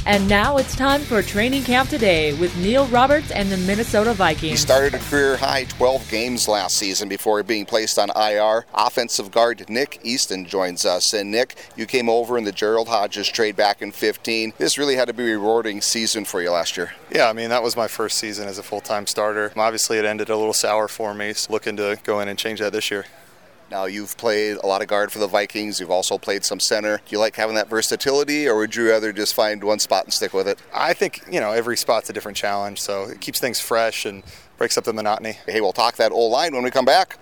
And now it's time for Training Camp Today with Neil Roberts and the Minnesota Vikings. He started a career-high 12 games last season before being placed on IR. Offensive guard Nick Easton joins us. And Nick, you came over in the Gerald Hodges trade back in 2015. This really had to be a rewarding season for you last year. Yeah, I mean, that was my first season as a full-time starter. Obviously, it ended a little sour for me, so looking to go in and change that this year. Now, you've played a lot of guard for the Vikings. You've also played some center. Do you like having that versatility, or would you rather just find one spot and stick with it? I think, every spot's a different challenge, so it keeps things fresh and breaks up the monotony. Hey, we'll talk that O-line when we come back.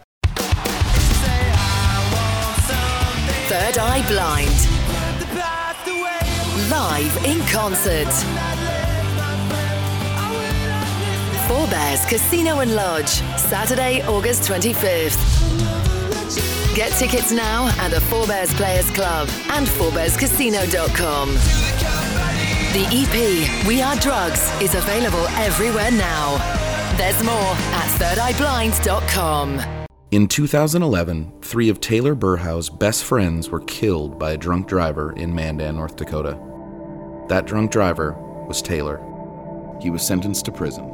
Third Eye Blind. Live in concert. Forebears Casino and Lodge, Saturday, August 25th. Get tickets now at the Forebears Players Club and forebearscasino.com. The EP, We Are Drugs, is available everywhere now. There's more at thirdeyeblind.com. In 2011, 3 of Taylor Burhow's best friends were killed by a drunk driver in Mandan, North Dakota. That drunk driver was Taylor. He was sentenced to prison.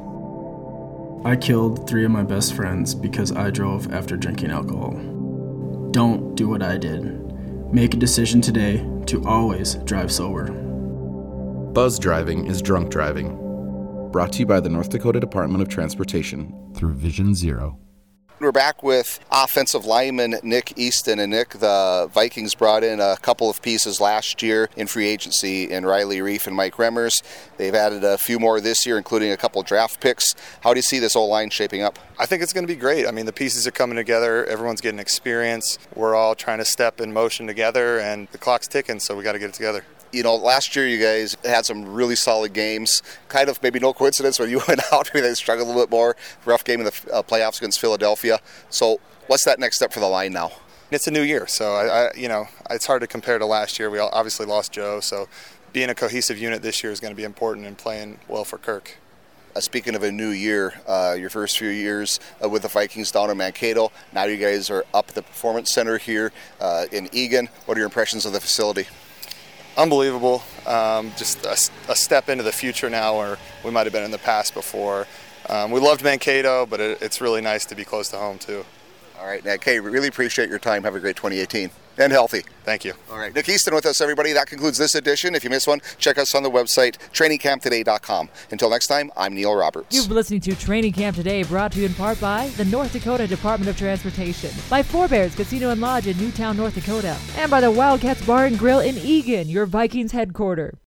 I killed 3 of my best friends because I drove after drinking alcohol. Don't do what I did. Make a decision today to always drive sober. Buzz driving is drunk driving. Brought to you by the North Dakota Department of Transportation through Vision Zero. We're back with offensive lineman Nick Easton. And Nick, the Vikings brought in a couple of pieces last year in free agency in Riley Reef and Mike Remmers. They've added a few more this year, including a couple draft picks. How do you see this O-line shaping up? I think it's going to be great. I mean, the pieces are coming together. Everyone's getting experience. We're all trying to step in motion together, and the clock's ticking, so we got to get it together. Last year you guys had some really solid games. Kind of maybe no coincidence when you went out. Maybe they struggled a little bit more. Rough game in the playoffs against Philadelphia. So what's that next step for the line now? It's a new year, so it's hard to compare to last year. We obviously lost Joe, so being a cohesive unit this year is going to be important and playing well for Kirk. Speaking of a new year, your first few years with the Vikings down in Mankato. Now you guys are up at the Performance Center here in Eagan. What are your impressions of the facility? Unbelievable. Just a step into the future now where we might have been in the past before. We loved Mankato, but it's really nice to be close to home too. All right, Nick, hey, really appreciate your time. Have a great 2018 and healthy. Thank you. All right, Nick Easton with us, everybody. That concludes this edition. If you missed one, check us on the website, trainingcamptoday.com. Until next time, I'm Neil Roberts. You've been listening to Training Camp Today, brought to you in part by the North Dakota Department of Transportation, by Forebears Casino and Lodge in Newtown, North Dakota, and by the Wildcats Bar and Grill in Eagan, your Vikings headquarters.